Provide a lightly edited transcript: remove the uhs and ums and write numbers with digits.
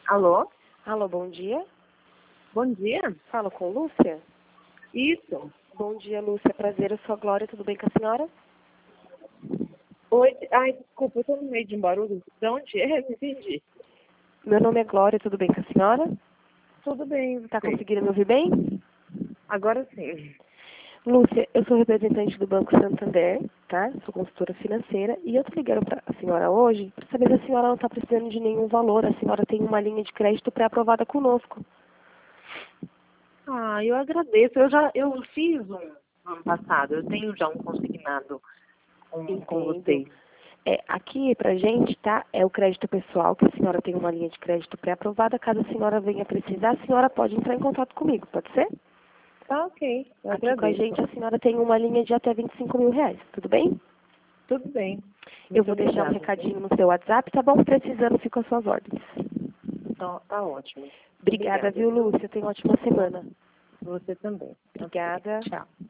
Alô? Alô, bom dia. Bom dia. Falo com Lúcia? Isso. Bom dia, Lúcia. Prazer, eu sou a Glória. Tudo bem com a senhora? Oi. Ai, desculpa, eu tô no meio de um barulho. De onde é? Não entendi. Meu nome é Glória. Tudo bem com a senhora? Tudo bem. Tá Sim. conseguindo me ouvir bem? Agora sim. Lúcia, eu sou representante do Banco Santander, tá? Sou consultora financeira e eu tô ligando pra a senhora hoje para saber se a senhora não está precisando de nenhum valor. A senhora tem uma linha de crédito pré-aprovada conosco. Ah, eu agradeço. Eu fiz um ano passado. Eu tenho já um consignado com vocês. Aqui pra gente, tá? É o crédito pessoal, que a senhora tem uma linha de crédito pré-aprovada. Caso a senhora venha precisar, a senhora pode entrar em contato comigo, pode ser? Tá, ok. Eu Aqui com a agradeço. gente, a senhora tem uma linha de até 25 mil reais, tudo bem? Tudo bem. Eu Muito vou deixar um obrigada. recadinho no seu WhatsApp, tá bom? Precisando, fico às suas ordens. Então, tá ótimo. Obrigada, viu, Lúcia? Tenha uma ótima semana. Você também. Obrigada. Tchau.